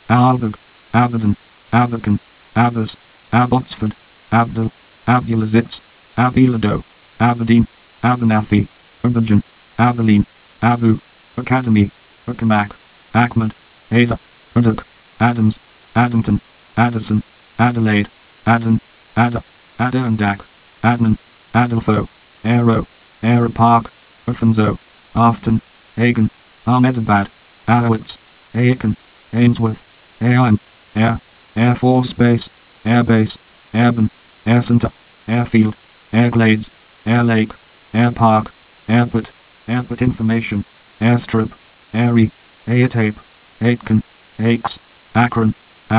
Albig, Abaddon, Abacan, Abbas, Abbotsford, Abdul, Abulazitz, Abilado, Aberdeen, Abernathy, Abidjan, Abilene, Abu, Academy, Acamac, Ahmed, Ada, Aduk, Adams, Addington, Addison, Adelaide, Aden, Ada, Adirondack, Adnan, Adelpho, Aero, Aero Park, Afonso, Afton, Hagen, Ahmedabad, Ahowitz, Aiken, Ainsworth, Aim, Air Force Base, Airbase, Airborne, Air Center, Airfield, Airglades, Air Lake, Air Park, Airport, Airport Information, Airstrip, Airy, Airtape, Aitken, Aikes, Akron,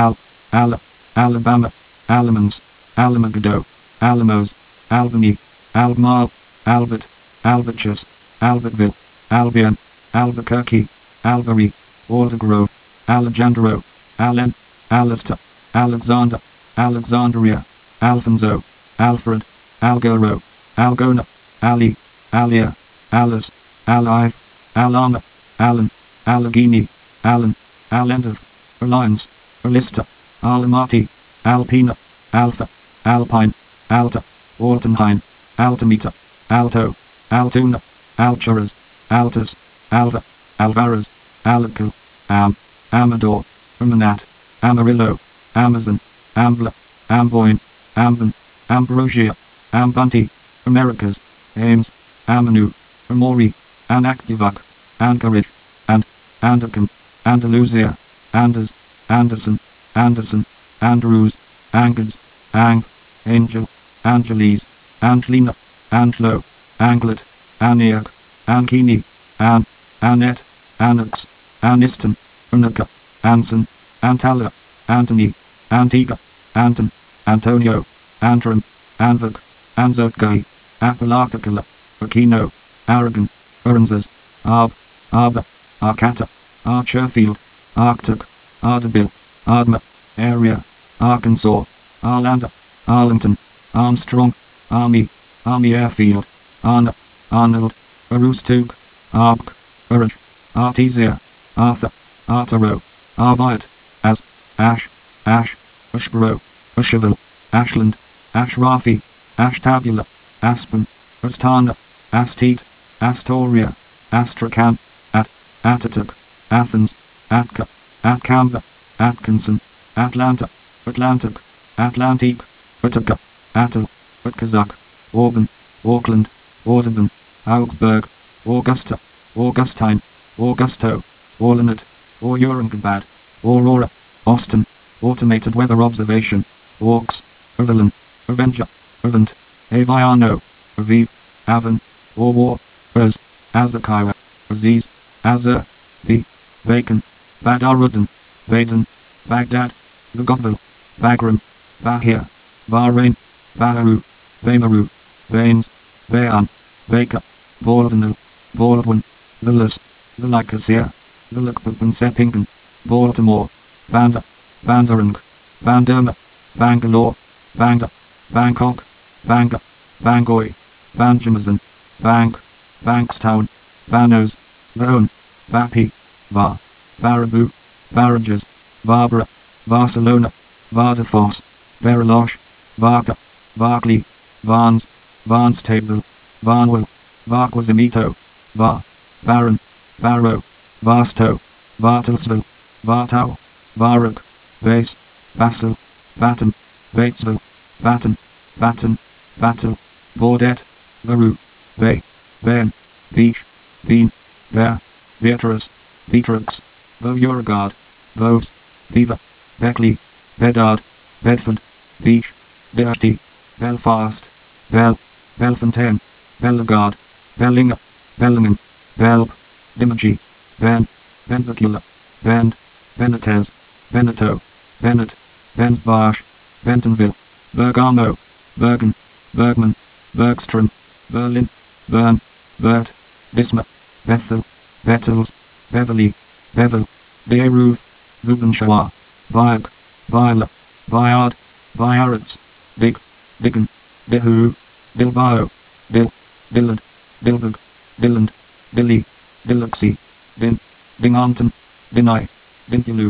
Alabama, Alamans, Alamogordo, Alamos, Albany, Albemarle, Albert, Albertus, Albertville, Albion, Albuquerque, Albury, Aldergrove, Alejandro, Allen, Alistair, Alexander, Alexandria, Alfonso, Alfred, Algero, Algona, Ali, Alia, Alice, Alive, Alama, Alan, Allegheny, Allen, Allendov, Alliance, Alista, Alamati, Alpina, Alpha, Alpine, Alta, Altenheim, Altimeter, Alto, Altoona, Alturas, Altus, Alva, Alvarez, Alico, Amador, Amanat, Amarillo, Amazon, Ambler, Amboyne, Ambon, Ambrosia, Ambunty, Americas, Ames, Amanu, Amori, Anactivak, Anchorage, and Andercombe, Andalusia, Anders, Anderson, Anderson, Andrews, Angers, Ang, Angel, Angeles, Angelina, Angelo, Anglet, Aniak, Ankini, Annette, Annex, Aniston, Unica, Anson, Antala, Anthony, Antigua, Anton, Antonio, Antrim, Anvik, Anzotgai, Apalatakala, Aquino, Aragon, Uranzas, Arba, Arcata, Archerfield, Arctic, Ardabil, Ardma, Area, Arkansas, Arlander, Arlington, Armstrong, Army, Army Airfield, Arna, Arnold, Aroostook, Ark, Urge, Artesia, Arthur, Arturo, Arviat, As, Ash, Ashborough, Asheville, Ashland, Ashrafi, Ashtabula, Aspen, Astana, Astete, Astoria, Astrakhan, Ataturk, Athens, Atka, Atkamba, Atkinson, Atlanta, Atlantic, Atlantique, Utica, Attal, Utkazak, Auburn, Auckland, Audubon, Augsburg, Augusta, Augustine, Augusto, Orlanet, Aurangabad, Aurora, Austin, Automated Weather Observation, Orcs, Avalon, Avenger, Avent, Aviano, Aviv, Avon, Orwar, Az, Azakawa, Aziz, Azur, V, Bacon, Badarudin, Baden, Baghdad, Lugoville, Bagram, Bahia, Bahrain, Baharu, Bamaru, Baines, Bayan, Baker, Baldwin, Baldwin, Lillis, Lilikasia, Lillikpupenseppingen, Baltimore, Banda, Bandarang, Banderma, Bangalore, Banga, Bangkok, Banga, Bangor, Banjamazan, Bank, Bankstown, Banos, Vaughan, Vapi, Va, Baraboo, Barajas, Barbara, Barcelona, Vardafoss, Bariloche, Varka, Varkley, Varnes, Varnstable, Varnwell, Varquazimito, Var, Baron, Barrow, Varsto, Vartalsville, Vartau, Varrock, Base, Basil, Batten, Batesville, Batten, Batten, Battle, Baudet, Varu, Bay, Ben, Beach, Bean, Bear, Beatrice, Beatrix, Beauregard, Boves, Beaver, Beckley, Bedard, Bedford, Beach, Bertie, Belfast, Bell, Belfontaine, Bellegarde, Bellinger, Bellingham, Belp, Bimagi, Ben, Benvicula, Bend, Benitez, Beneteau, Bennett, Bensbarsch, Bentonville, Bergamo, Bergen, Bergman, Bergstrom, Berlin, Bern, Bert, Bismarck, Bethel, Bettles, Beverly, Bevel, Bayreuth, Bubenshawar, Viag, Viola, Viard, Viaritz, Big, Biggin, Bihu, Bilbao, Bill, Billard, Bilbig, Billand, Billy, Biloxi, Bin, Binghamton, Binai, Bintulu,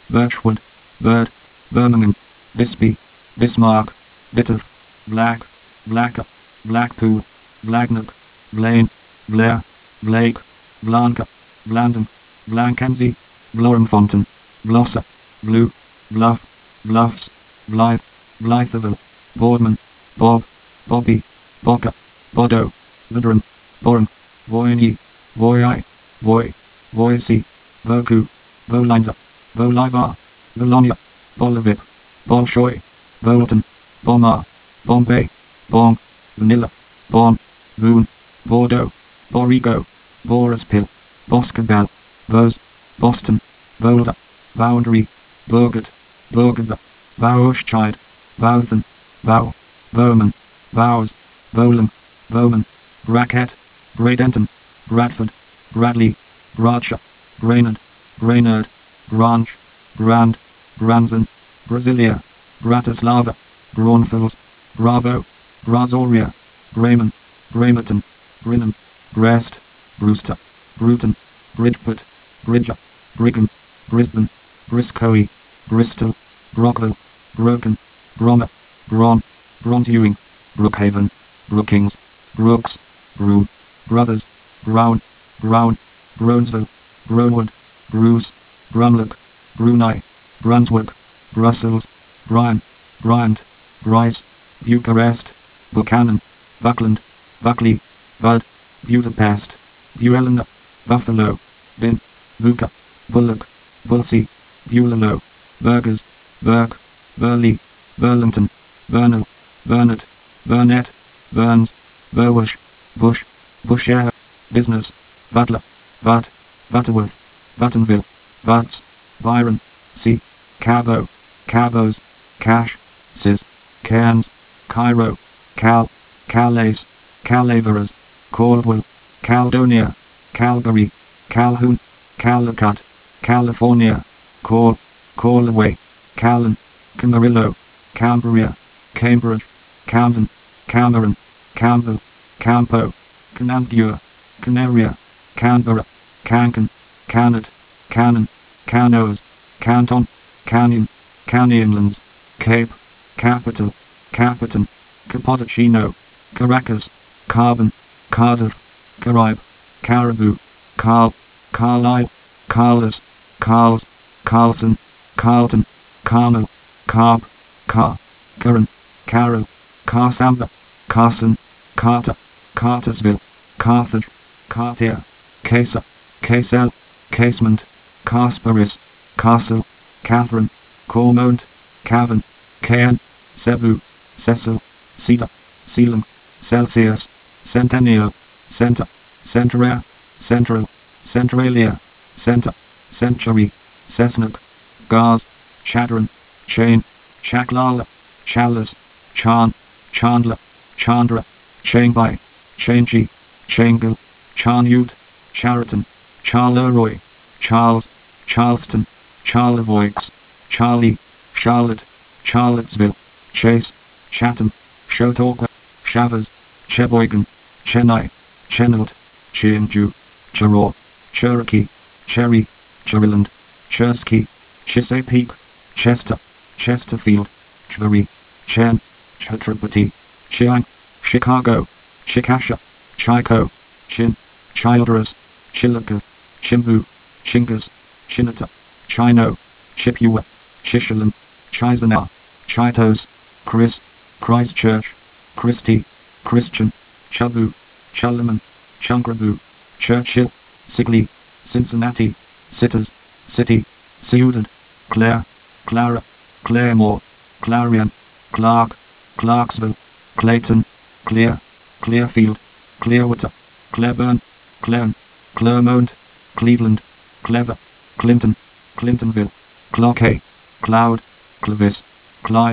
Birchwood, Bird, Birmingham, Bisbee, Bismarck, Bitters, Black, Blacker, Blackpool, Blagnock, Blaine, Blair, Blake, Blanca, Blandon, Blanckenzie, Bloemfontein, Blosser, Blue, Bluff, Bluffs, Blythe, Blytheville, Boardman, Bob, Bobby, Boca, Bodo, Vidram, Borum, Voyny, Voyi, Voy, Voicy, Voku, Volinza, Volivar, Volonia, Bolivip, Bolshoi, Bolton, Bomar, Bombay, Bong, Vanilla, Bon, Boone, Bordeaux, Borigo, Borispil, Boscobel, Vos, Boston, Boulder, Boundary, Burgard, Burgada, Vauschide, Bouthen, Bow, Bowman, Bows, Bowlam, Bowman, Brackett, Bradenton, Bradford, Bradley, Bradshaw, Brainerd, Brainerd, Branch, Brand, Branson, Brasilia, Bratislava, Braunfels, Bravo, Brazoria, Bremen, Bremerton, Brinham, Brest, Brewster, Bruton, Bridgeport, Bridger, Brigham, Brisbane, Briscoe, Bristol, Brockville, Broken, Brommer, Bron, Bronteewing, Brookhaven, Brookings, Brooks, Broome, Brothers, Brown, Brown, Brownsville, Brownwood, Bruce, Brumlock, Brunei, Brunswick, Brussels, Bryan, Bryant, Bryce, Bucharest, Buchanan, Buckland, Buckley, Bud, Budapest, Buellana, Buffalo, Bin, Buca, Bullock, Bulsey, Bulalo, Burgers, Burke, Burley, Burlington, Burnell, Burnett, Burnett, Burns, Burwash, Bush, Bushere, Business, Butler, Butt, Butterworth, Buttonville, Butts, Byron, C, Cabo, Cabos, Cash, Sis, Cairns, Cairo, Cal, Calais, Calaveras, Caldwell, Caledonia, Calgary, Calhoun, Calicut, California, Call, Callaway, Callan, Camarillo, Cambria, Cambridge, Camden, Cameron, Campbell, Campo, Canandaigua, Canaria, Canberra, Cancan, Cannet, Cannon, Canos, Canton, Canyon, Canyonlands, Cape, Capital, Capitan, Capodicino, Caracas, Carbon, Cardiff, Caribe, Caribou, Carl, Carlisle, Carlos, Carls, Carlson, Carlton, Carmel, Carp, Car, Curran, Carrow, Carsamba, Carson, Carter, Cartersville, Carthage, Cartier, Casa, Casel, Casement, Casparis, Castle, Catherine, Cormont, Cavan, Cairn, Cebu, Cecil, Cedar, Ceylon, Celsius, Centennial, Centre, Centrair, Central, Centralia, Centre, Century, Cessnock, Gars, Chadron, Chain, Chaklala, Chalice, Chan, Chandler, Chandra, Chainby, Chaingy, Chaingill, Charnute, Chariton, Charleroi, Charles, Charleston, Charlevoix, Charlie, Charlotte, Charlottesville, Chase, Chatham, Chautauqua, Chavez, Cheboygan, Chennai, Chenault, Cheonju, Cheraw, Cherokee, Cherry, Cherryland, Chersky, Chesapeake, Chester, Chesterfield, Chbury, Chen, Chhatrapati, Chiang, Chicago, Chickasha, Chico, Chin, Childress, Chillicothe, Chimbu, Chingas, Chinata, Chino, Chippewa, Chisholm, Chisenau, Chitos, Chris, Christchurch, Christie, Christian, Chabu, Chalaman, Chungrabu, Churchill, Sigley, Cincinnati, Sitters, City, Ciudad, Clare, Clara, Claremore, Clarion, Clark, Clarksville, Clayton, Clear, Clearfield, Clearwater, Claiborne, Claren, Clermont, Cleveland, Clever, Clinton, Clintonville, Cloquet, Cloud, Clovis, Clyde,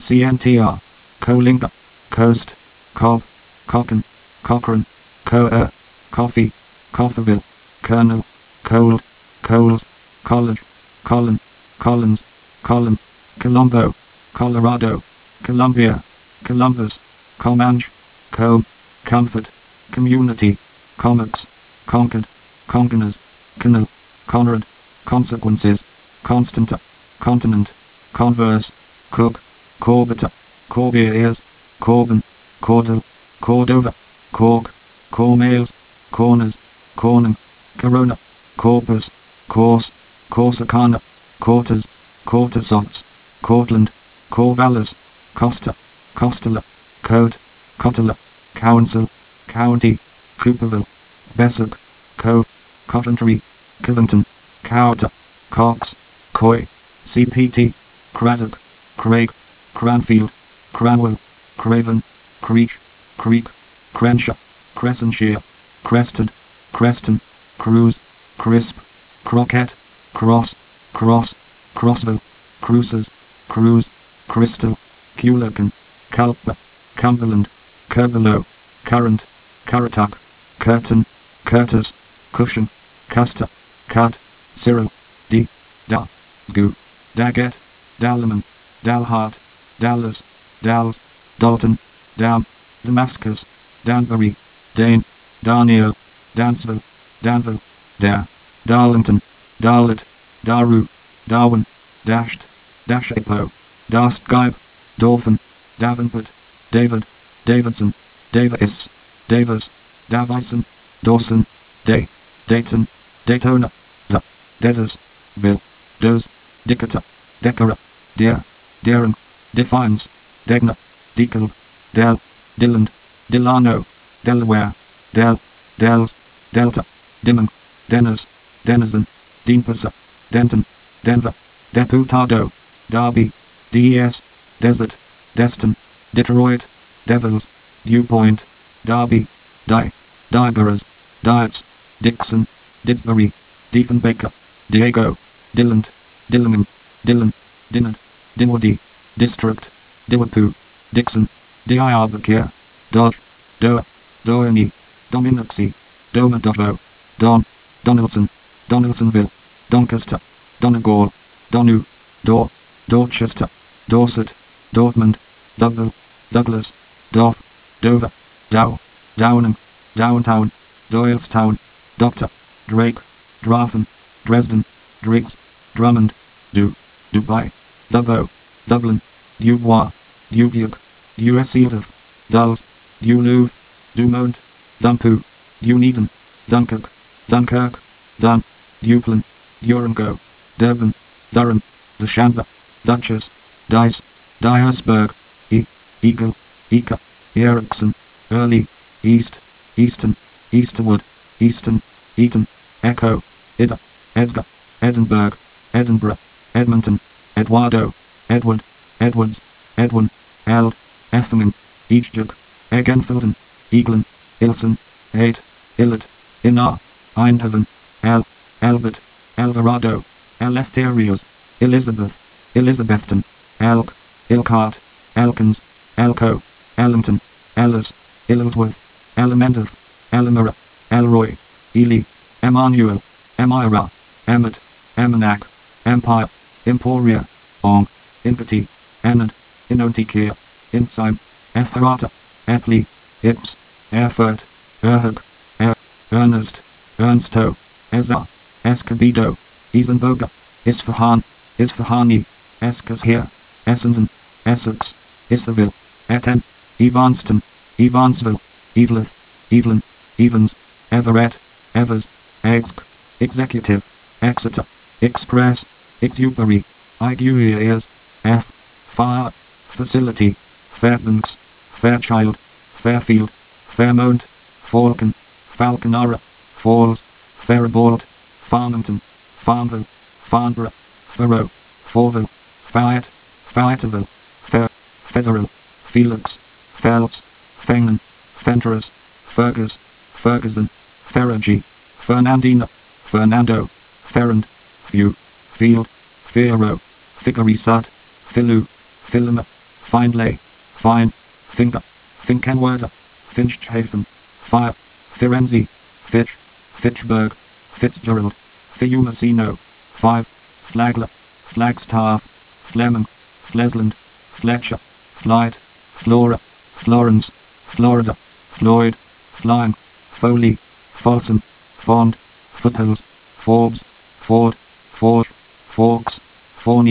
CNTR, Coalinga, Coast, Cobb, Cocken, Cochrane, Coer, Coffee, Coffeyville, Colonel, Cold, Coles, College, Colin, Collins, Column, Colombo, Colorado, Columbia, Columbus, Comanche, Combe, Comfort, Community, Comics, Concord, Congeners, Canal, Conrad, Consequences, Constanta, continent, converse, cook, corbata, corbiers, Corbin, Cordel, Cordova, Cork, Cormales, Corners, Corning, Corona, Corpus, Corse, Corsicana, Corters, Cortisofts, Cortland, Corvallis, Costa, Costala, Coat, Cotala, Council, County, Cooperville, Bessock, Cove, Coventry, Covington, Cowta, Cox, Coy, CPT, Craddock, Craig, Cranfield, Cranwell, Craven, Creech, Creek, Crenshaw, Crescentshire, Crested, Creston, Cruise, Crisp, Croquette, Cross, Cross, Crossville, Cruces, Cruise, Crystal, Culican, Culpa, Cumberland, Curvelo, Current, Currituck, Curtain, Curtis, Cushion, Custer, Cut, Cyril, D, Da, Goo, Daggett, Dalman, Dalhart, Dallas, Dalles, Dalton, Dam, Damascus, Danbury, Dane, Daniel, Dansville, Danville, Dare, Darlington, Darlet, Daru, Darwin, Dashed, Dashapo, Dastgybe, Dolphin, Davenport, David, Davidson, Davis, Davis, Davison, Dawson, Day, Dayton, Daytona, The, Dedas, Bill, Does, Dicata, Decara, Deer, Deering, Defiance, Degna, Decal, Del, Dilland, Delano, Delaware, Del, Dells, Delta, Dimmon, Dennis, Denizen, Deanpasa, Denton, Denver, Deputado, Derby, DES, Desert, Destin, Detroit, Devils, Dewpoint, Derby, Diaboras, Diets, Dixon, Didsbury, Diefenbaker, Diego, Dilland, Dillingham, Dillon, Dinard, Dinwiddie, District, Diwapoo, Dixon, Diarbakir, Dodge, Doa, Doani, Dominoxy, Domadovo, Don, Donaldson, Donaldsonville, Doncaster, Donegal, Donu, Dorchester, Dorset, Dortmund, Dougville, Douglas, Doff, Dover, Dow, Downham, Downtown, Doylestown, Doctor, Drake, Drafen, Dresden, Driggs, Drummond, Dubai, Dubbo, Dublin, Dubois, Dubuque, Duseldorf, Dulles, Duluth, Dumont, Dumpu, Dunedin, Dunkirk, Dunkirk, Dun, Duplin, Durango, Durban, Durham, Dushanbe, Duchess, Dice, Dyersburg, Eagle, Eka, Ericsson, Early, East, Easton, Easterwood, Easton, Eton, Echo, Ida, Edgar, Edinburgh, Edinburgh, Edmonton, Eduardo, Edward, Edwards, Edwin, Eld, Effingham, Eastjuk, Eggenfelden, Eaglin, Ilson, Eight, Illet, Inar, Eindhoven, Albert, Alvarado, Eleftherios, Elizabeth, Elizabethton, Elk, Ilcart, Elkins, Elko, Ellington, Ellis, Illsworth, Elemendov, Elmira, Elroy, Ely, Emmanuel, Emira, Emmet, Emmenac, Empire, Emporia, Ong, Impeti, Enid, Inotikir, Insime, Ephrata, Epley, Ips, Erfurt, Erhug, Ernest, Ernsto, Ezra, Escobedo, Isenboga, Isfahan, Isfahani, Eskashir, Essendon, Essex, Isserville, Etten, Evanston, Evansville, Eveleth, Evelyn, Evans, Everett, Evers, Exc, Executive, Exeter, Express, Exupery, Iguias, F, Fire, Facility, Fairbanks, Fairchild, Fairfield, Fairmount, Falcon, Falconara, Falls, Faribault, Farmington, Farmville, Farnborough, Furrow, Forville, Fayette, Fayetteville, Federal, Felix, Phelps, Fengen, Fentress, Fergus, Ferguson, Ferragi, Fernandina, Fernando, Ferrand, Few, Field, Fero, Figarisat, Filu, Filima, Findlay, Fine, Finger, Finkenwerder, Finchhafen, Fire, Firenze, Fitch, Fitchburg, Fitzgerald, Fiumicino, 5, Flagler, Flagstaff, Fleming, Flesland, Fletcher, Flight, Flora, Florence, Florida, Floyd, Flying, Foley, Folsom, Fond, Foothills, Forbes, Ford, Forge, Forks, Forney,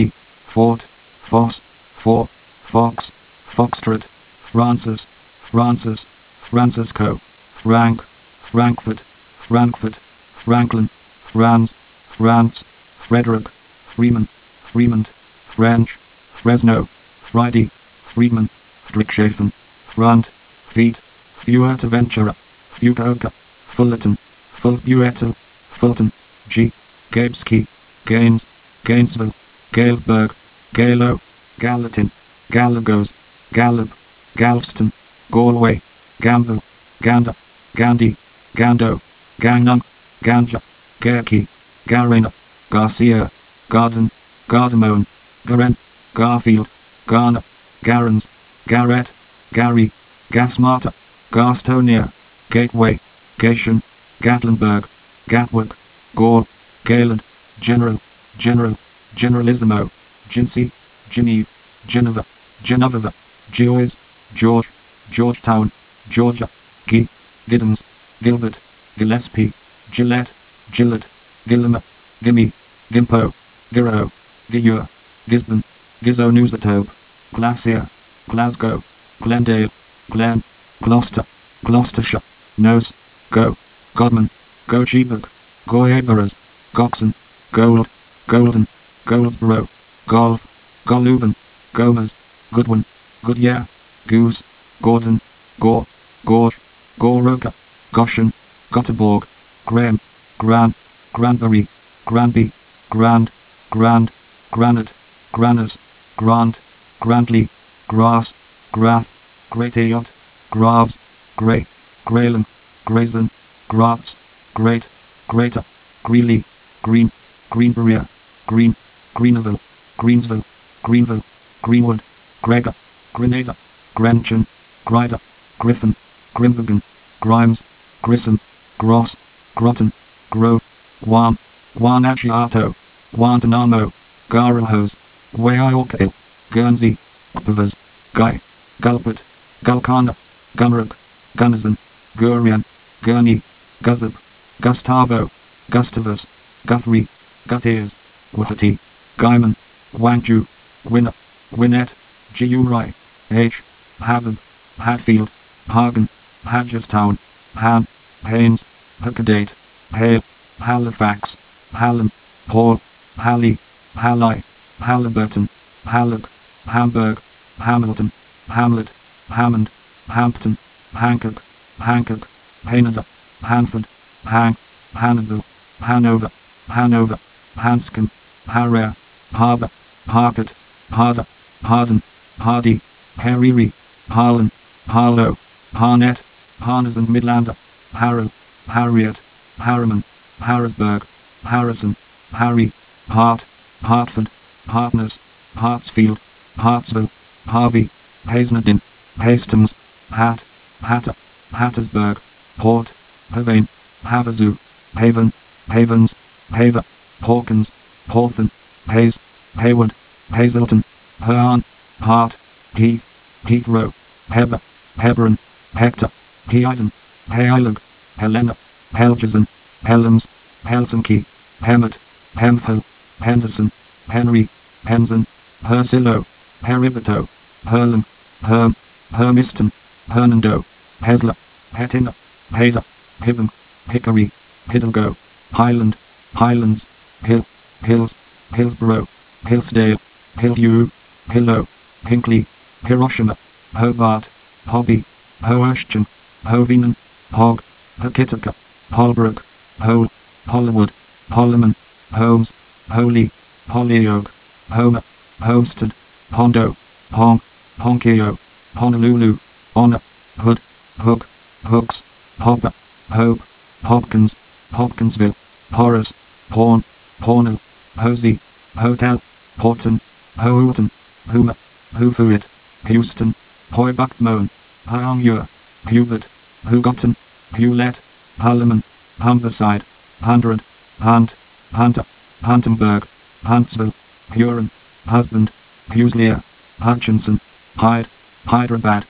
Fort, Foss, Fort, Fox, Foxtrot, Francis, Francis, Francisco, Frank, Frankfurt, Frankfurt, Franklin, Franz, France, Frederick, Freeman, Fremont, French, Fresno, Friday, Friedman, Friedrichshafen, Front, Feet, Fuerteventura, Fukuoka, Fullerton, Fulbuetel, Fulton, G, Gabesky, Gaines, Gainesville, Galesburg, Galo, Gallatin, Galagos, Gallup, Galveston, Galway, Gamville, Ganda, Gandhi, Gando, Gangnam, Ganja, Garki, Garena, Garcia, Garden, Gardamone, Garen, Garfield, Garner, Garens, Garrett, Gary, Gasmarta, Gastonia, Gateway, Gation, Gatlinburg, Gatwick, Gaul, Galand, General, General, Generalissimo, Gincy, Geneve, Geneva, Geneva, Geois, George, Georgetown, Georgia, Guy, Giddens, Gilbert, Gillespie, Gillette, Gillett, Gillima, Gimme, Gimpo, Giro, Giyur, Gisborne, Gizonusatope, Glacier, Glasgow, Glendale, Glen, Gloucester, Gloucestershire, Nose, Go, Godman, Go Cheebuck, Goyaveras, Goxon, Gold, Golden, Goldsboro, Golf, Goluban, Gomez, Goodwin, Goodyear, Goose, Gordon, Gore, Gorge, Goroka, Goshen, Gothenburg, Graham, Gran, Granbury, Granby, Grand, Grand, Granite, Granas, Grant, Grantley, Grass, Grath, Great Ayot, Graves, Grey, Grayling, Grayson, Gratz, Great, Greater, Greeley, Green, Greenbury, Green, Greenville, Greensville, Greenville, Greenwood, Gregor, Grenada, Grenchen, Grider, Griffin, Grimbergen, Grimes, Grissom, Gross, Groton, Grove, Guam, Guanajuato, Guantanamo, Garahose, Guayaquil, Guernsey, Pavas, Guy, Gulpet, Gulcana, Gumrook, Gunnison, Gurion, Gurney, Guthub, Gustavo, Gustavus, Guthrie, Guthiers, Guthati, Guyman, Wangju, Winner, Gwinnett, Giuri, H, Havard, Hatfield, Hagen, Hagerstown, Han, Haynes, Huckadate, Hale, Halifax, Hallam, Hall, Halley, Halley, Halliburton, Hallock, Hamburg, Hamilton, Hamlet, Hammond, Hampton, Hancock, Hancock, Hanada, Hanford, Hang, Hannibal, Hanover, Hanover, Hanscom, Harare, Harbour, Harcourt, Harder, Harden, Hardy, Hariri, Harlan, Harlow, Harnett, Harness and Midlander, Harrow, Harriet, Harriman, Harrisburg, Harrison, Harry, Hart, Hartford, Hartness, Hartsfield, Hartsville, Harvey, Hazelden, Hastings, Hat, Hatter, Hattersburg, Port, Havane, Havasu, Haven, Havens, Haver, Hawkins, Hawthorne, Hayes, Hayward, Hazelton, Herne, Hart, Heath, Heathrow, Heber, Hebron, Hector, Heiden, Heilig, Helena, Helgeson, Helms, Helsinki, Hemet, Hemphill, Henderson, Henry, Henson, Hercillo, Heribito, Herlam, Herm, Hermiston, Hernando, Hesler, Hettina, Hader, Hibbon, Hickory, Hidalgo, Highland, Highlands, Hill, Hills, Hillsborough, Hillsdale, Hillview, Hillow, Hinkley, Hiroshima, Hobart, Hobby, Hoershton, Hovenen, Hog, Hokitika, Holbrook, Hole, Hollywood, Holloman, Holmes, Holy, Holyoke, Homer, Homestead, Hondo, Hong, Honkio, Honolulu, Honor, Hood, Hook, Hooks, Hopper, Hope, Hopkins, Hopkinsville, Horace, Horn, Hornell, Hosey, Hotel, Horton, Houghton, Hoomer, Hoofuit, Houston, Hoybuckmoan, Hyongure, Hubert, Hugotten, Hewlett, Hulleman, Humberside, Hundred, Hunt, Hunter, Huntenburg, Huntsville, Huron, Husband, Huslier, Hutchinson, Hyde, Hyderabad,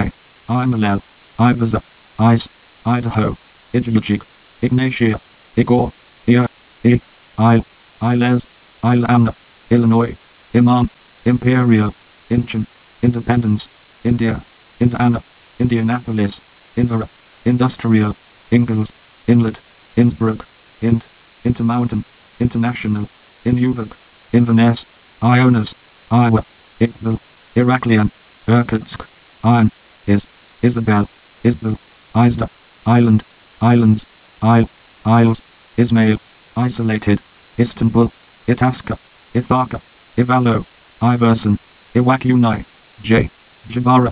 Imalel, Ibiza, Ice, Idaho, Idjujig, Ignatia, Igor, Ia, Isle, Iles, Ilamna, Illinois, Imam, Imperial, Incheon, Independence, India, Indiana, Indianapolis, Indira, Industrial, Ingalls, Inlet, Innsbruck, Intermountain, International, Inuvik, Inverness, Ionas, Iowa, Iqbal, Iraklian, Irkutsk, Iron, Isabel, Isbel, Isda, Island, Islands, Isles, Ismail, Isolated, Istanbul, Itasca, Ithaca, Ivalo, Iverson, Iwakunai, Javara,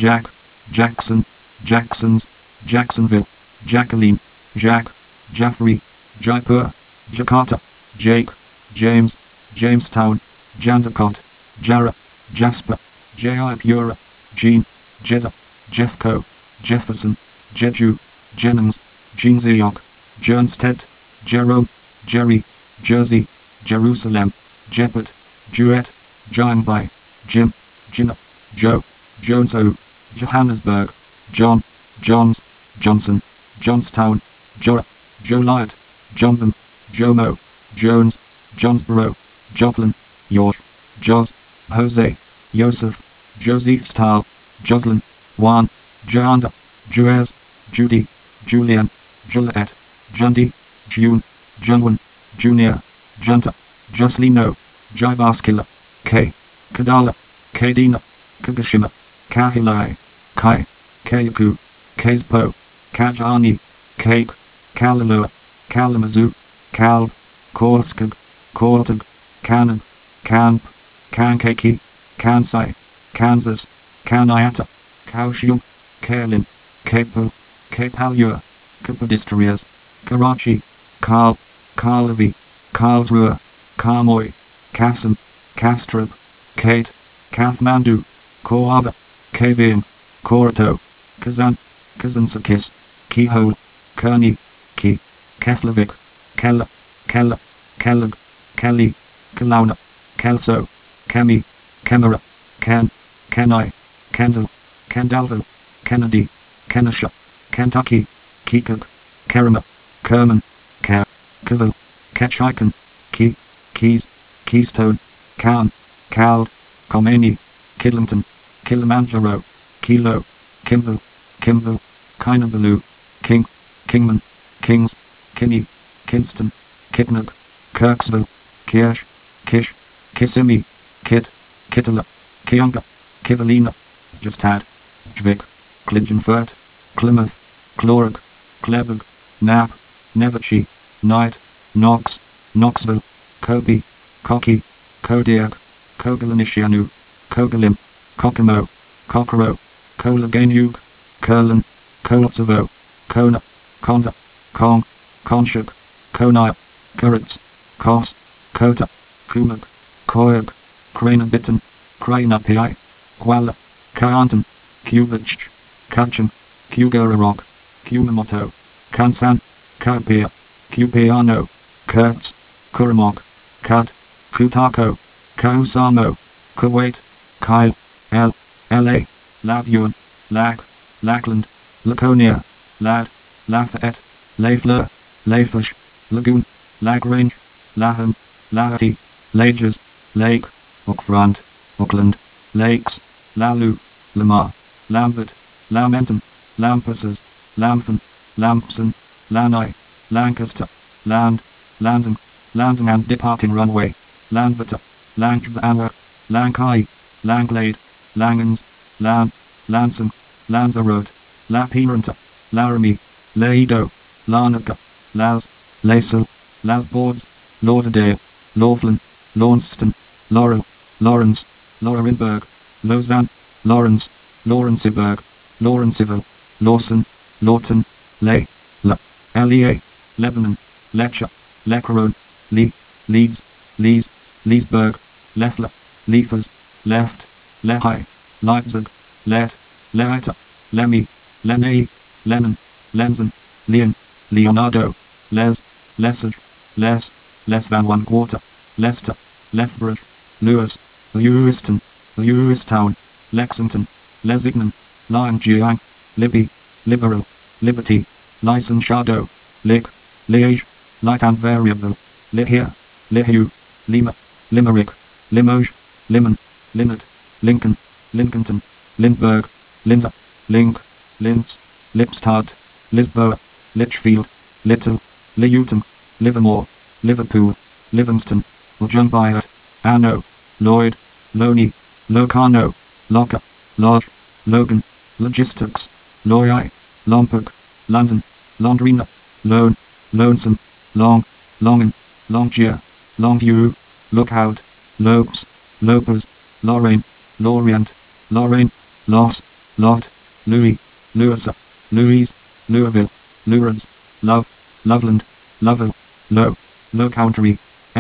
Jackson, Jacksons, Jacksonville, Jacqueline, Jaffrey, Jaipur, Jakarta, Jake, James, Jamestown, Jandakot, Jarrah, Jasper, Jaipura, Jean, Jeddah, Jeffco, Jefferson, Jeju, Jennings, Jeanseok, Jernstedt, Jerome, Jerry, Jersey, Jerusalem, Jeppert, Jewett, Jiangbai, Jim, Jinna, Joe, Joneso, Johannesburg, John, Johns, Johnson, Johnstown, Joliet, Johntham, Jomo, Jones, Jonesboro, Joplin, York, Jos, Jose, Joseph, Josephsthal, Joslin, Juan, Joanda, Juez, Judy, Julian, Juliet, Jundi, June, Junwin, Junior, Junta, Joslino, Javaskila, K, Kadala, Kadina, Kagashima, Kahilai, Kai, Kayaku, Kazpo, Kajani, Cake, Kalalua, Kalamazoo, Kalv, Korskag, Kortag, Canon, Camp, Kankakee, Kansai, Kansas, Kanayata, Kaohsiung, Kailin, Kapo, Kapalua, Kapodistrias, Karachi, Karlovy, Karlsruhe, Karmoy, Kassam, Kastrup, Kate, Kathmandu, Koraba, Kavieng, Korato, Kazan, Kazansakis, Keyhole, Kearney, Keflavik, Kella, Kellag, Kelly, Kelowna, Kelso, Kemi, Kemera, Kenai, Kendall, Kendalville, Kennedy, Kenosha, Kentucky, Kekuk, Kerama, Kerman, Keville, Ketchikan, Keys, Keystone, Cairn, Cald, Khomeini, Kidlington, Kilimanjaro, Kilo, Kimville, Kinabalu, Kingman, Kings, Kinney, Kinston, Kidnug, Kirksville, Kirsch, Kish, Kissimmee, Kittala, Kiunga, Kivalina, Justad, Jvik, Klagenfurt, Plymouth, Clorag, Clebag, Knapp, Neverchi, Knight, Knox, Knoxville, Kobe, Koki, Kodiak, Kogalanishanu, Kogalim, Kokomo, Kokoro, Kolaganug, Kurlan, Kolotsovo, Kona, Konda, Kong, Konshuk, Konai, Kurutz, Kos, Kota, Kumuk, Koyuk, Kranabitten, Krainapi, Kuala, Kaantan, Kuvich, Kachum, Kugararok, Kumamoto, Kansan, Kapia, Kupiano, Kurtz, Kuramok, Kat, Kutako, Kausamo, Kuwait, Kyle, L.A., Lavyun, Lackland, Laconia, Lafayette, Lafleur, Lafish, Lagoon, Lagrange, Laham, Lahati, Lages, Lake, Oakfront, Auckland, Lakes, Lalu, Lamar, Lambert, Lamenton, Lampasses, Lampham, Lampson, Lanai, Lancaster, Landing and departing runway, Landvata, Langvana, Lankai, Langlade, Langens, Lansing, Lanzarote, Lapiranta, Laramie, Laido, Larnaca, Las, Lasel, Lasbourds, Lauderdale, Laughlin, Launceston, Laurel, Lawrence, Laurenburg, Lausanne, Lawrence, Lawrenceburg, Lawrenceville, Lawson, Lawton, La, Lea, Lebanon, Lecce, Leckerone, Leeds, Leesburg, Leffler, Leafers, Left, Lehigh, Leipzig, Leita, Lemmy, Lenay, Lennon, Lenzen, Leonardo, Lesage, less than 1/4, Leicester, Lethbridge, Lewis, Lewiston, Lewistown, Lexington, Lesignan, Lianjiang, Libby, Liberal, Liberty, Licensado, Liège, Light and Variable, Lihia, Lihu, Lima, Limerick, Limoges, Limon, Linnet, Lincoln, Lincolnton, Lindbergh, Linda, Link, Linz, Lipstadt, Lisboa, Lichfield, Little, Liuton, Livermore, Liverpool, Livingston, Ljungbyhed, Anno, Lloyd, Loney, Locarno, Locker, Lodge, Logan, Logistics, Loyi, Lompoc, London, Londrina, Lone, Lonesome, Long, Longan, Longier, Longview, Lookout, Lopes, Lopers, Lorraine, Lorient, Lorraine, Loss, Lot, Louis, Louisa, Louise, Louisville, Lourdes, Love, Loveland, Lovell, Low, Low Country,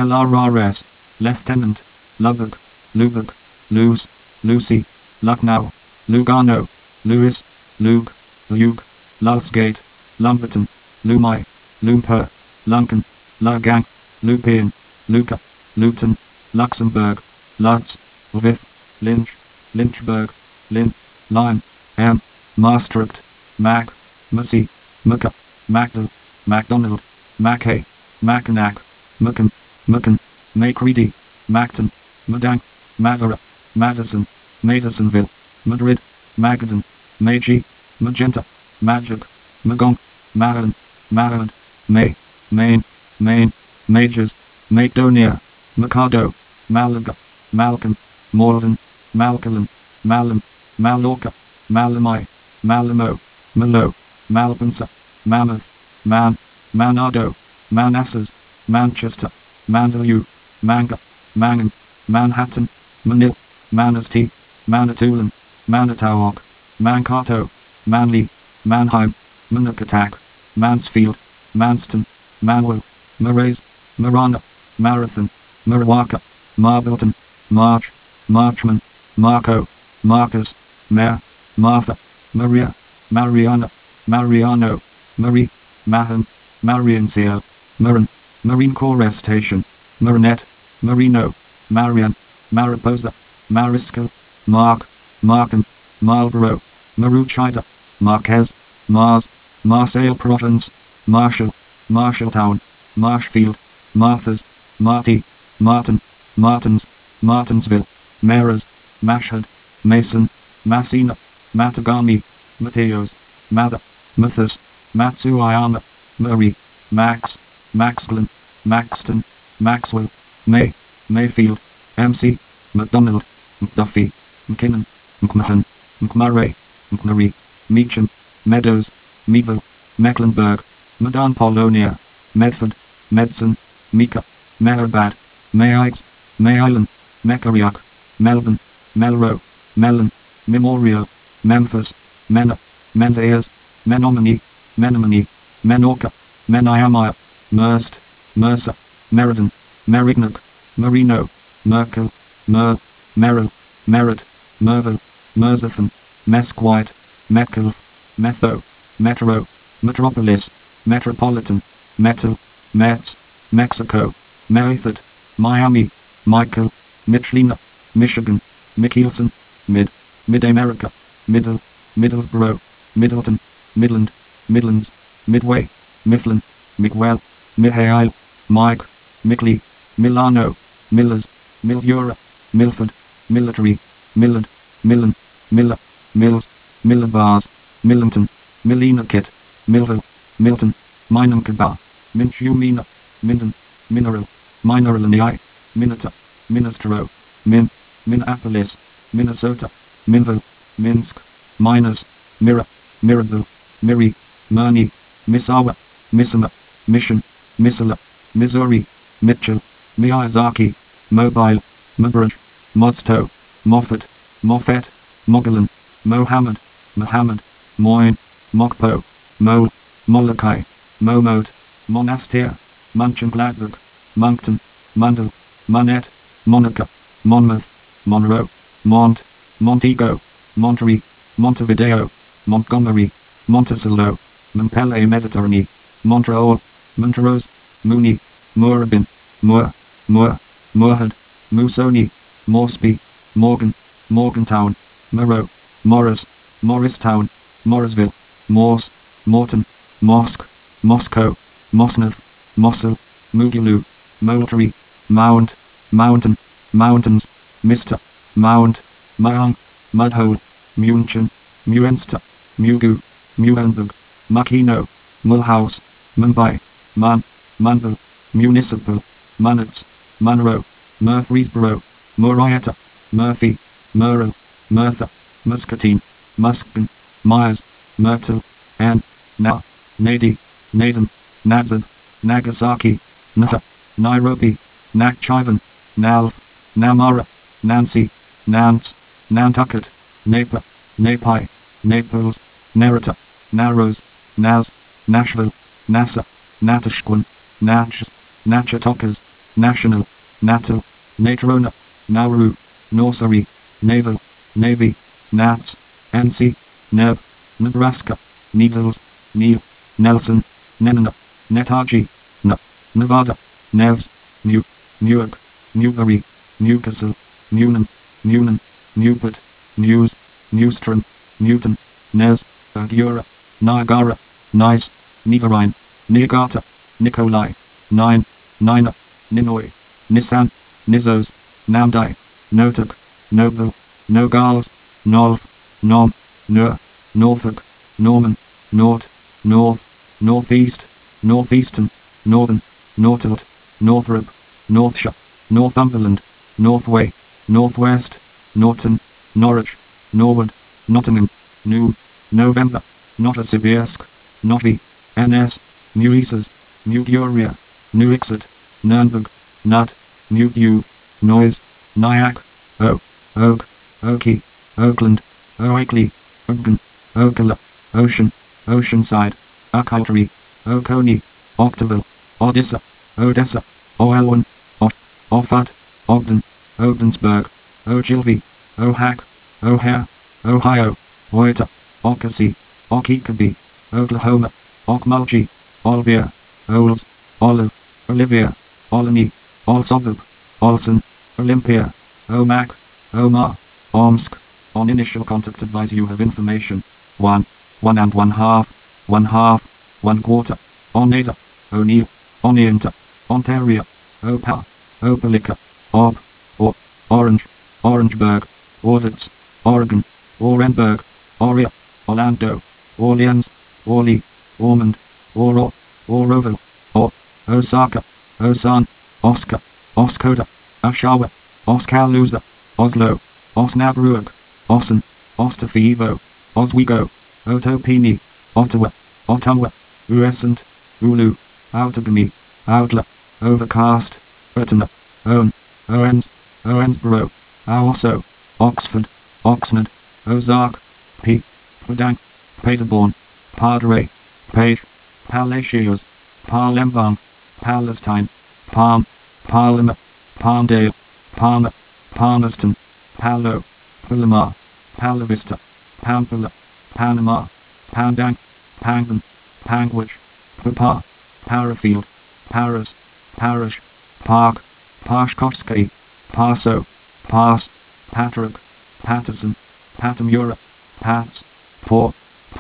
LRRS, Lieutenant, Lubbock, Lubbock, Luz, Lucy, Lucknow, Lugano, Lewis, Luke, Luke, Lulsgate, Lumberton, Lumai, Lumper, Lunken, Lugang, Lupin, Luca, Luton, Luxembourg, Lutz, Lviv, Lynch, Lynchburg, Lynn, Lyme, M, Maastricht, Mac, Mussy, Mucka, Macdal, MacDonald, Mackay, Mackinac, Mucken, Mucken, Macready, Macton, Madang, Madara, Madison, Madisonville, Madrid, Magadan, Meiji, Magenta, Magic, Magong, Maryland, Maryland, May, Maine, Maine, Majors, Macedonia, Mikado, Malaga, Malcolm, Malden, Malcolm, Malum, Mallorca, Malamai, Malamo, Malo, Malpensa, Mammoth, Man, Manado, Manassas, Manchester, Mandalay, Manga, Mangan, Manhattan, Manil, Manistee, Manitoulin, Manitowoc, Mankato, Manly, Mannheim, Manakatak, Mansfield, Manston, Manwell, Marays, Marana, Marathon, Marawaka, Marbleton, March, Marchman, Marco, Marcus, Mare, Martha, Maria, Mariana, Mariano, Marie, Mahan, Marianseo, Marin, Marine Corps Station, Marinette, Marino, Marian, Mariposa, Mariscal, Mark, Markham, Marlborough, Maruchida, Marquez, Mars, Marseille Province, Marshall, Marshalltown, Marshfield, Martha's, Marty, Martin, Martins, Martinsville, Maras, Mashhad, Mason, Massena, Matagami, Mateos, Mather, Mathis, Matsuyama, Murray, Max, Maxglen, Maxton, Maxwell, May, Mayfield, MC, McDonald, McDuffie, McKinnon, McMahon, McMurray, McMurray, Meacham, Meadows, Meadville, Mecklenburg, Medan Polonia, Medford, Medson, Mika, Meherbad, Mayites, Mayisland, Mechariak, Melbourne, Melrow, Mellon, Memorial, Memphis, Mena, Menzies, Menominee, Menominee, Menorca, Meniamia, Merst, Mercer, Meriden, Merignac, Marino, Merkel, Mer, Merrill, Merritt, Merville, Mersathan, Mesquite, Metcalfe, Metho, Metro, Metropolis, Metropolitan, Metal, Mets, Mexico, Method, Miami, Michael, Michelina, Michigan, Michelson, Mid-America, Middle, Middlesbrough, Middleton, Midland, Midlands, Midway, Mifflin, Miguel, Mihail, Mike, Mickley, Milano, Millers, Mildura, Milford, Military, Millard, Millen, Miller, Mills, Millibars, Millington, Millenakit, Millville, Milton, Minamkabar, Minchumina, Minden, Mineral, Mineralini, Minata, Ministero, Minneapolis, Minnesota, Minville, Minsk, Miners, Mira, Mirabel, Miri, Murney, Misawa, Missima, Mission, Missoula, Missouri, Mitchell, Miyazaki, Mobile, Mabridge, Modstow, Moffat, Moffett, Mogollon, Mohammed, Mohammed, Moyne, Mokpo, Mole, Molokai, Momot, Monastir, Mönchengladbach, Moncton, Mundell, Monette, Monaca, Monmouth, Monroe, Mont, Montego, Monterey, Montevideo, Montgomery, Monticello, Montpellier Mediterranee, Montreal, Montrose, Mooney, Moorabbin, Moore, Moorhead, Moosonee, Moresby, Morgan, Morgantown, Moreau, Morris, Morristown, Morrisville, Morse, Morton, Mosque, Moscow, Mosnov, Mossel, Moogaloo, Moultrie, Mount, Mountain, Mountains, Mr. Mount, Mayang, Mudhole, Munchen, Muenster, Mugu, Muenberg, Makino, Mulhouse, Mumbai, Manville, Municipal, Munitz, Munro, Murfreesboro, Murrieta, Murphy, Murrell, Merthyr, Muscatine, Musken, Myers, Myrtle, and Nadi, Naden, Nadzab, Nagasaki, Nha, Nairobi, Nakchivan, Nalv, Namara, Nancy, Nance, Nantucket, Napa, Napi, Naples, Narita, Narrows, Naz, Nashville, Nassa, Natashquan, Natchez, Natchitoches, National, Natal, Natrona, Nauru, Norsari, Naval, Navy, Nats, NC, Neb, Nebraska, Needles, Neil, Nelson, Nenana, Netaji, Nevada, Nevs, Newark, Newbury, Newcastle, Newnan, Newport, News, Newstrom, Newton, Nez, Agura, Niagara, Nice, Nivarine, Niigata, Nikolai, Nina, Ninoy, Nissan, Nizos, Namdai, Notok, Noble, Nogals, Nolf, Nom, Nur, Norfolk, Norman, Nort, North, Northeast, Northeastern, Northern, Nortalt, Northrop, Northshire, Northumberland, Northway, Northwest, Norton, Norwich, Norwood, Nottingham, New, November, Novosibirsk, Novi, NS, Newisas, New Guria, New Ixet, Nurnberg, Nut, New, Noise, Nyack, Oak, Oakie, Oakland, Oakley, Ogden, Ocala, Ocean, Oceanside, Ocultry, Oconee, Octaville, Odessa, Odessa, Oelwan, Offutt, Ogden, Ogdensburg, Ogilvy, Ohack, O'Hare, Ohio, Oita, Okasee, Okekabee, Oklahoma, Okmulgee, Olbia, Ols, Olive, Olivia, Olney, Olsovib, Olson, Olympia, Omak, Omar, Omsk. On initial contact advise you have information. 1 and 1/2, 1/2, 1/4. Oneida, O'Neill, Onienta, Ontario, Opal, Opelika, Orange, Orangeburg, Orvitz, Oregon, Orenburg, Oria, Orlando, Orleans, Orly, Ormond, Oroville, Osaka, Osan, Oscar, Oscoda, Oshawa, Oskaloosa, Oslo, Osnabrück, Ossen, Ostafivo, Oswego, Otopini, Ottawa, Uescent, Ulu, Outagami, Outla, Overcast, Urtona, Owensboro, Owosso, Oxford, Oxnard, Ozark, Padang, Paderborn, Padre, Page, Palacios, Palembang, Palestine, Palm, Parliament, Palmdale, Palmer, Palmerston, Palo, Palomar, Palavista, Pampilla, Panama, Pandang, Pangan, Panguitch, Papa, Parafield, Paris, Parish, Park, Pashkovsky, Paso, Pass, Patrick, Patterson, Patamura, Pats, Paul,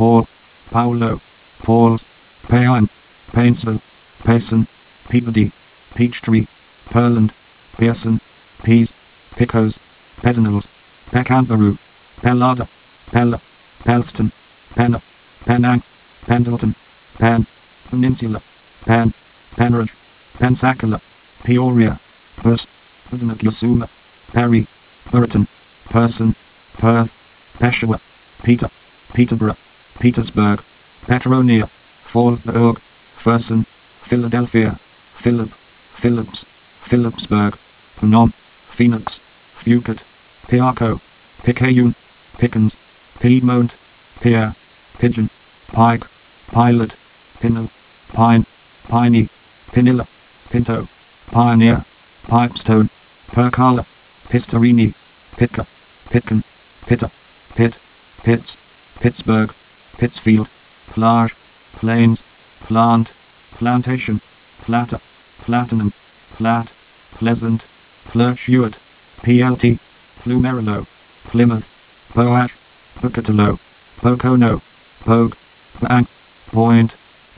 Paulo, Falls, Payan, Painesville, Payson, Peabody, Peachtree, Pearland, Pearson, Peas, Picos, Pedonals, Pecanbaru, Pellada, Pella, Pelston, Penna, Penang, Pendleton, Peninsula, Penridge, Pensacola, Peoria, Pers, Pudanakusuma, Perry, Puritan, Person, Perth, Peshawar, Peterborough, Petersburg, Petronia, Fallsburg, Fersen, Philadelphia, Phillips, Phillipsburg, Phnom, Phoenix, Phuket, Piarco, Picayune, Pickens, Piedmont, Pierre, Pigeon, Pike, Pilot, Pinel, Pine, Piney, Pinilla, Pinto, Pioneer, Pipestone, Percala, Pistarini, Pitka, Pitkin, Pitta, Pitt, Pitts, Pittsburgh, Pittsfield, Plage, Plains, Plant, Plantation, Flatter, Flattenham, Flat, Pleasant, Flirt, PLT, Plumerillo, Plymouth, Poash, Pocatello, Pocono, Pogue, Bang, Point,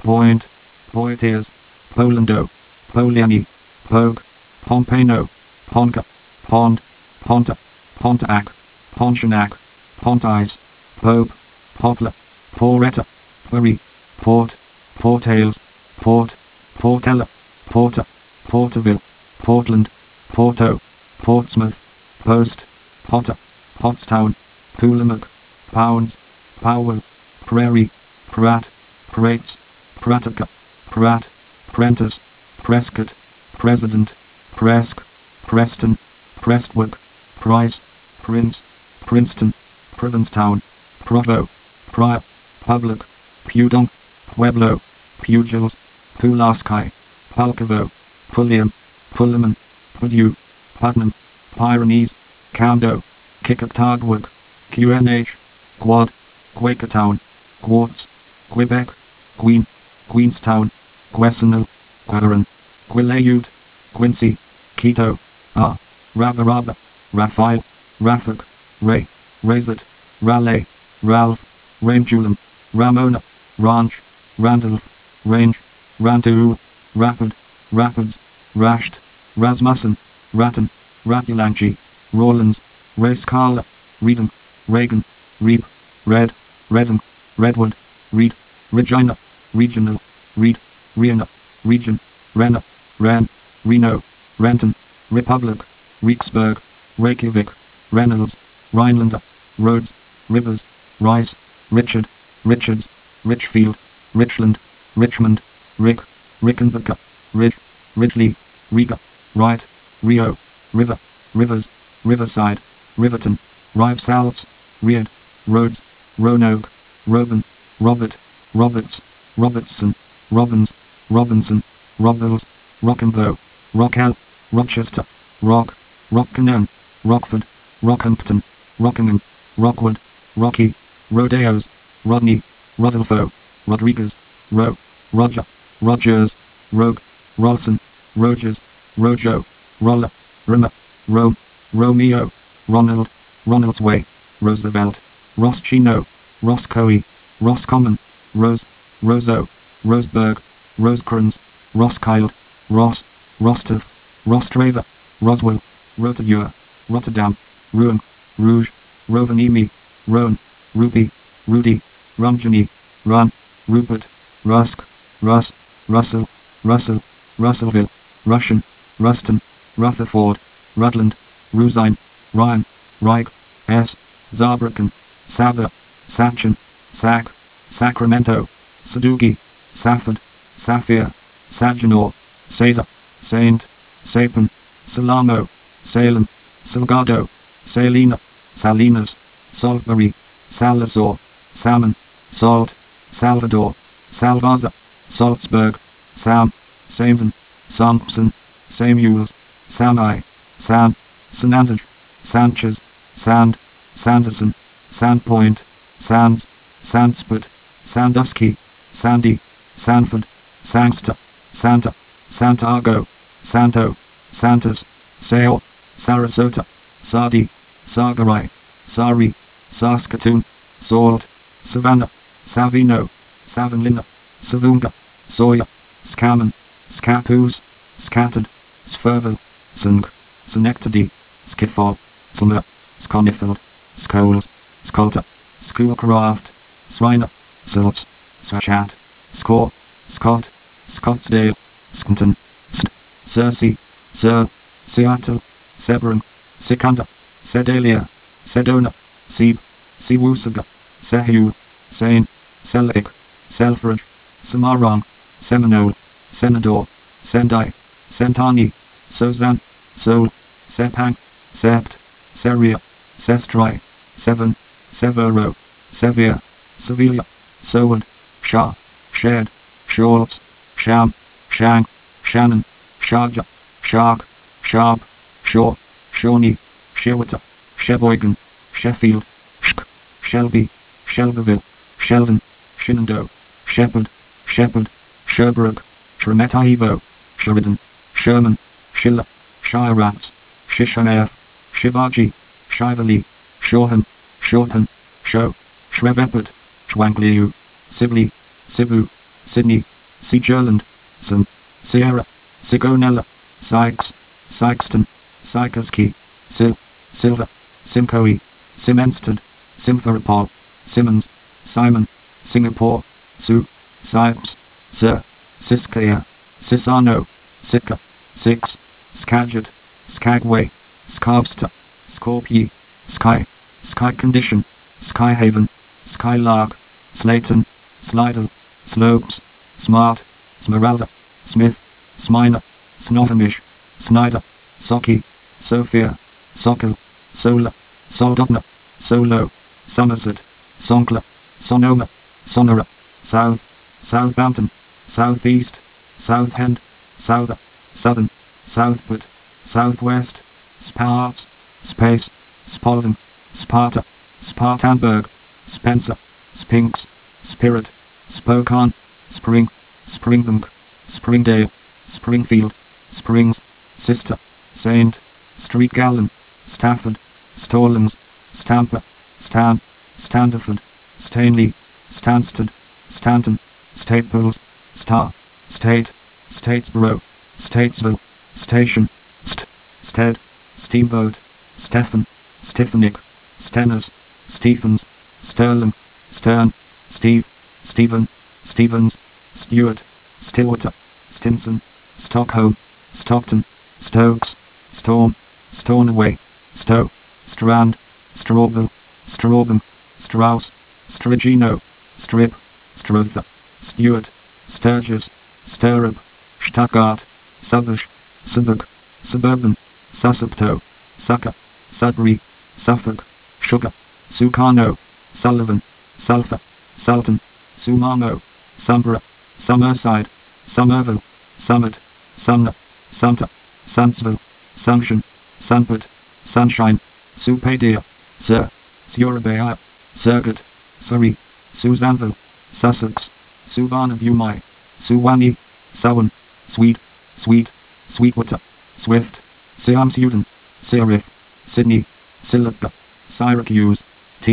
Poitiers, Polando, Poliani, Pogue, Pompano, Ponca, Pond, Ponta, Pontiac, Pontiac, Pontice, Pope, Poplar, Poretta, Bury, Port, Portales, Port, Portella, Porter, Porterville, Portland, Porto, Portsmouth, Post, Potter, Pottstown, Poulamook, Pounds, Powell, Prairie, Pratt, Prates, Pratica, Pratt, Prentice, Prescott, President, Presk, Preston, Prestwick, Price, Prince, Princeton, Provincetown, Provo, Prior, Public, Pudong, Pueblo, Pugils, Pulaski, Pulkovo, Pulliam, Pullman, Purdue, Putnam, Pyrenees, Cando, Kikatagwig, QNH, Quad, Quakertown, Quartz, Quebec, Queen, Queenstown, Quessenel, Querin, Quileute, Quincy, Quito, Ravaraba, Raphael, Raffic, Ray, Razet, Raleigh, Ralph, Rangeulum, Ramona, Ranch, Randolph, Range, Rantoul, Rapid, Rapids, Rasht, Rasmussen, Ratton, Ratulanchi, Rawlins, Rayscala, Reedham, Reagan, Reap, Red, Redham, Redwood, Reed, Regina, Regional, Reed, Riena, Region, Renna, Ren, Reno, Renton, Republic, Reichsburg, Reykjavik, Reynolds, Rhinelander, Rhodes, Rivers, Rice, Richard, Richards, Richfield, Richland, Richmond, Rick, Rickenbacker, Ridge, Ridgely, Riga, Wright, Rio, River, Rivers, Riverside, Riverton, Rivesaltes, Reard, Rhodes, Roanoke, Roban, Robert, Roberts, Robertson, Robbins, Robinson, Robbels, Rockambeau, Rockall, Rochester, Rock, Rockingham, Rockford, Rockhampton, Rockingham, Rockwood, Rocky, Rodeos, Rodney, Rodolfo, Rodriguez, Roger, Rogers, Rogue, Rolson, Rogers, Rojo, Roller, Rimmer, Rome, Romeo, Ronald, Ronald's Way, Roosevelt, Roschino, Roscoe, Roscommon, Rose, Roseau, Roseburg, Rosecrans, Roskilde, Ross, Rostov, Rostraver, Roswell, Rotterdam, Rotterdam, Rouen, Rouge, Rovaniemi, Roan, Ruby, Rudy, Rumjani, Run, Rupert, Rusk, Russ, Russell, Russell, Russellville, Russian, Ruston, Rutherford, Rutland, Rusine, Ryan, Reich, S, Saarbrücken, Sava, Sachin, Sac, Sacramento, Sadugi, Safford, Saphir, Saginaw, Sada, Saint, Sapin, Salamo, Salem, Salgado, Salina, Salinas, Salisbury, Salazar, Salmon, Salt, Salvador, Salvaza, Salzburg, Sam, Sampson, Sampson, Samuels, Samai, San, Sanandage, Sanchez, Sand, Sanderson, Sandpoint, Sands, Sandspit, Sandusky, Sandy, Sanford, Sangster, Santa, Santago, Santo, Santas, Sale, Sarasota, Sardi, Sagarai, Sari, Saskatoon, Salt, Savannah, Savino, Savonlinna, Savunga, Sawyer, Scammon, Scappoose, Scattered, Sferville, Sung, Schenectady, Skiffle, Summer, Sconifield, Scholes, Sculter, Schoolcraft, Sriner, Silts, Swachat, Score, Scott, Scottsdale, Skunton, Cersei, Sir, Seattle, Severin, Sikanda, Sedalia, Sedona, Seb, Sewusaga, Sehu, Sain, Selig, Selfridge, Samarang, Seminole, Senador, Sendai, Sentani, Sozan, Sol, Sepang, Sept, Seria, Sestrai, Seven, Severo, Severe, Sevilla, Soward, Shah, Shed, Shorts, Sham, Shang, Shannon, Sharja, Shark, Sharp, Shaw, Shawnee, Shewata, Sheboygan, Sheffield, Shk, Shelby, Shelbyville, Sheldon, Shenandoah, Shepherd, Shepherd, Sherbrooke, Sheremetyevo, Sheridan, Sherman, Schiller, Shirats, Shishanev, Shivaji, Shivali, Shoreham, Shoreham, Show, Shreveport, Schwangliu, Sibley, Sivu, Sydney, Seagerland, Sim, Sierra, Sigonella, Sykes, Sykeston, Sykerski, Sil, Silver, Simcoe, Simenstead, Simferopol, Simmons, Simon, Singapore, Sue, Sipes, Sir, Siskaya, Sisano, Sitka, Six, Skagit, Skagway, Scarpster, Scorpie, Sky, Sky Condition, Skyhaven, Skylark, Slayton, Slidell, Slopes, Smart, Smeralda, Smith, Sminer, Snohomish, Snyder, Socky, Sophia, Sokol, Sola, Soldotna, Solo, Somerset, Sonkler, Sonoma, Sonora, South, Southampton, Southeast, Southend, Souther, Southern, Southport, Southwest, Sparts, Space, Spalding, Sparta, Spartanburg, Spencer, Spinks, Spirit, Spokane, Spring, Springbank, Springdale, Springfield, Springs, Sister, Saint, Street Gallon, Stafford, Stallings, Stamper, Stan, Standerford, Stanley, Stansted, Stanton, Staples, Star, State, Statesboro, Statesville, Station, Stead, Steamboat, Stephen, Stefanik, Stenners, Stephens, Sterling, Stern, Steve, Stephen, Stevens, Stewart, Stillwater, Stinson, Stockholm, Stockton, Stokes, Storm, Stornoway, Stowe, Strand, Strawville, Strawben, Strauss, Strigino, Strip, Strother, Stewart, Sturgis, Stirrup, Stuttgart, Subush, Subuk, Suburban, Susupto, Sucker, Sudbury, Suffolk, Sugar, Sukarno, Sullivan, Sulphur, Sultan, Sumamo, Sumborough, Summerside, Somerville, Summit, Sumner, Sumter, Sundsville, Sunshine, Sunput, Sunshine, Supadia, Sir, Surabaya, Surgat, Surrey, Susanville, Sussex, Suvarnabhumi, Suwannee, Suwan, Sweet, Sweet, Sweetwater, Swift, Siamsuden, Serif, Sydney, Silatka, Syracuse,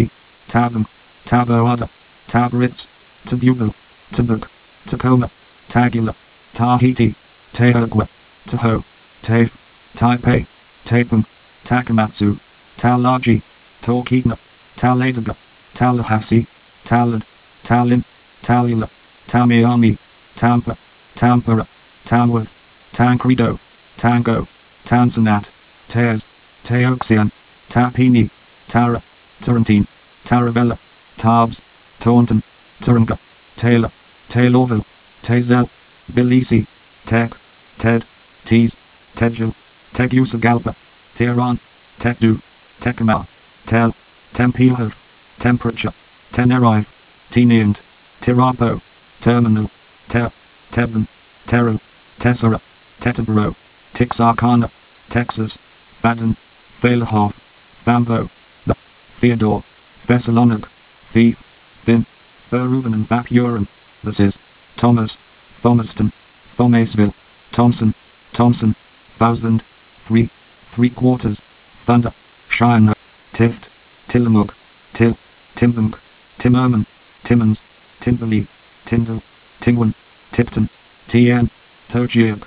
Tavam, Taboada, Tabaritz, Tabuval, Tabuk, Tacoma, Tagula, Tahiti, Tehogwa, Tahoe, Tafe, Taipei, Tapung, Takamatsu, Talaji, Talkeetna, Talladega, Tallahassee, Talad, Tallinn, Talula, Tamiami, Tampa, Tampere, Tamworth, Tancredo, Tango, Tanzanat, Tears, Teoxian, Tapini, Tara, Tarantine, Taravella, Tarbes, Taunton, Turanga, Taylor, Taylorville, Tazel, Tbilisi, Tech, Ted, Tees, Tedjil, Tegucigalpa, Tehran, Tekdu, Tecumseh, Tel, Tempelhof, Temperature, Tenerife, Teniant, Tirapo, Terminal, Tebben, Terrell, Tessera, Teterboro, Texarkana, Texas, Fadden, Thalhoff, Thambo, the, Theodore, Thessalonic, Thief, Thin, Thuruven and Thapuran, this is, Thomas, Thomaston, Thomasville, Thompson, Thompson, Thousand, Three Quarters, Thunder, Shiner, Tift, Tillamook, Timbunk, Timmerman, Timmins, Timberley, Tyndall, Tingwan, Tipton, Tien, Tojiak,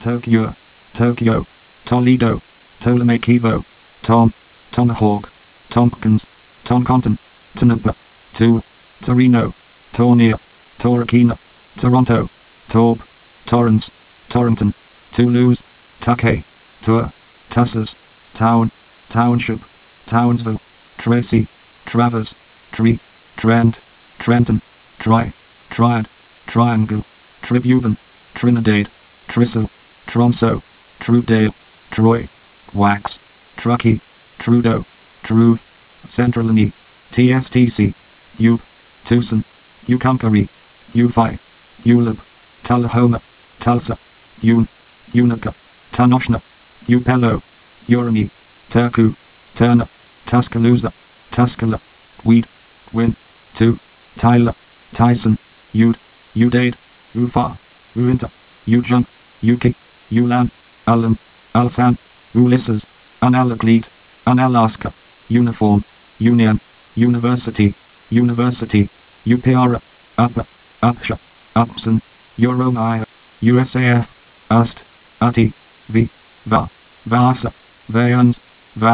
Tokyo, Toledo, Ptolemaikivo, Tomahawk, Tompkins, Tonconton, Tonapa, Torino, Tornea, Torquay, Toronto, Torb, Torrance, Torrington, Toulouse, Tuckay, Tussers, Town, Township, Townsville, Tracy, Travers, Trent, Trenton, Triad, Triangle, Tribuven, Trinidad, Tristle, Tromso, Truedale, Troy, Wax, Truckee, Trudeau, Truth, Centralini, TSTC, Tucson, Ucumcary, Ufi, Ulib, Tullahoma, Tulsa, Unica, Tanoshna, Upelo, Urani, Turku, Turner, Tuscaloosa, Tuscala, Win, Tyler, Tyson, Udade, Ufa, Uinta, Ujunk, Uki, Ulan, Ulam, Ulsan, Ulysses, Unalakleet, Unalaska, Uniform, Union, University, Upiara, Upsha, Upson, Euromaya, USAF, Ust, Uti, Va, Vasa, Vayans, Val,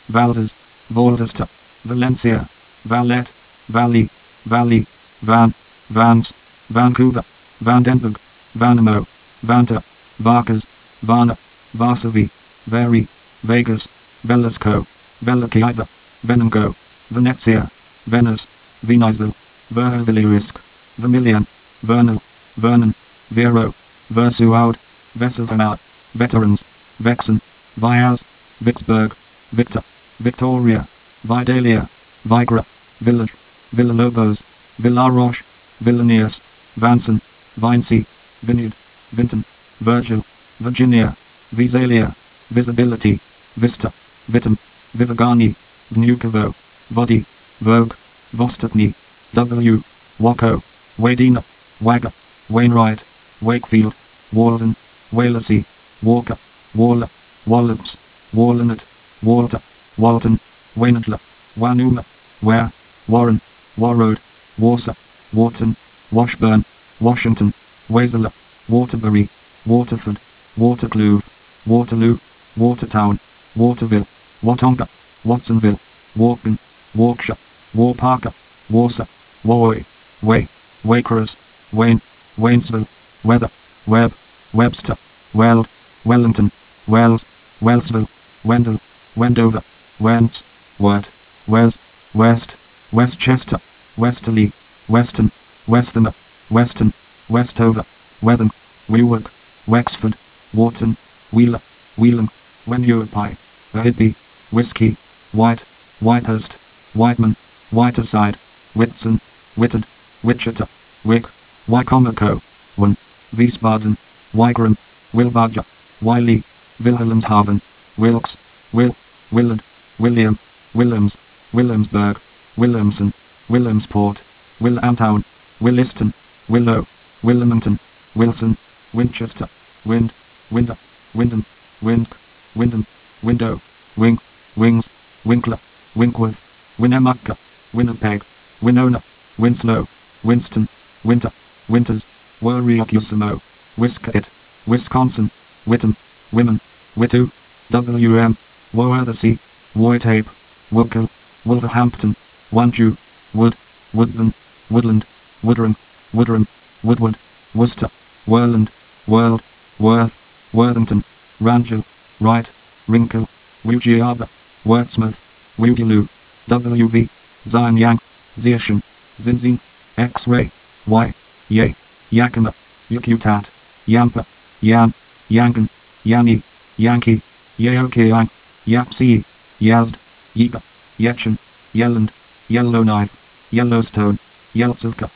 Valdez, Valdesta, Valencia, Valette, Valley, Valley, Van, Vans, Vancouver, Vandenberg, Vanamo, Vanta, Varkas, Varna, Varsovie, Vary, Vegas, Velasco, Velakiva, Venango, Venezia, Venice, Venisville, Verhovilierisk, Vermilion, Vernal, Vernon, Vero, Versuaud, Veselvanad, Veterans, Vexen, Viaz, Vicksburg, Victor, Victoria, Vidalia, Vigra, Village, Villalobos, Villaroche, Vilnius, Vanson, Vinci, Vineyard, Vinton, Virgil, Virginia, Visalia, Visibility, Vista, Vitam, Vivagani, Vnukovo, Vodi, Vogue, Vostatny, W, Waco, Wadena, Wagga, Wainwright, Wakefield, Walden, Wallasey, Walker, Waller, Wallops, Walnut, Walter, Walton, Waynadla, Wanuma, Ware, Warren, Warroad, Warsaw, Wharton, Washburn, Washington, Wasilla, Waterbury, Waterford, Waterkloof, Waterloo, Watertown, Waterville, Watonga, Watsonville, Walken, Warkshire, Warparker, Warsaw, Woy, Way, Waycross, Wayne, Waynesville, Weather, Webb, Webster, Weld, Wellington, Wells, Wellsville, Wendell, Wendover, Wentz, Wert, Wes, West, Westchester, Westerly, Weston, Westham, Weston, Westover, Wetham, Wewark, Wexford, Wharton, Wheeler, Whelan, Wenurpie, Whitby, Whiskey, White, Whitehurst, Whiteman, Whiterside, Whitson, Whitted, Wichita, Wick, Wycomico, Wyn, Wiesbaden, Wygram, Wilbarger, Wiley, Wilhelmshaven, Wilkes, Willard, William, Willems, Williamsburg, Williamson, Williamsport, Willamtown, Williston, Willow, Wilmington, Wilson, Winchester, Wind, Winder, Wyndham, Windk, Wyndham, Window, Wink, Wings, Winkler, Winkworth, Winnemucca, Winnipeg, Winona, Winslow, Winston, Winter, Winters, Warriocusimo, Wisconsin, Wisconsin, Witham, Women, Witu, WM, Worthersea, Whitehape, Woodkill, Wolverhampton, Wanju, Wood, Woodland, Woodland, Woodram, Woodward, Worcester, Worland, World, Worth, Worthington, Rangel, Wright, Wrinkle, Wujiaba, Wordsmouth, Wudiloo, WV, Zion Yang, Zirsham, Zinzin, X-Ray, Y, Ye, Yakima, Yakutat, Yampa, Yan, Yangan, Yani, Yankee, Yeokiang, Yapsi, Yazd, Yiga, Yechen, Yelland, Yellowknife, Yellowstone, Yeltsivka,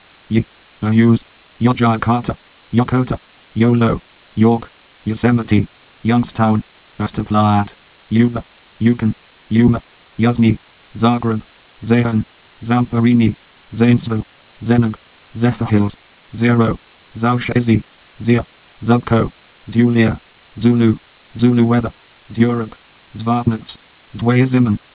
Ayuz, Yogyakarta, Yokota, Yolo, York, Yosemite, Youngstown, Österplaat, Yuba, Yukon, Yuma, Yuzhny, Zagreb, Zahan, Zamperini, Zanesville, Zenog, Zephyr Hills, Zero, Zaushazi, Zia, Zubko, Zulia, Zulu, Zulu Weather, Zurich, Zvartnitz, Zwaziman,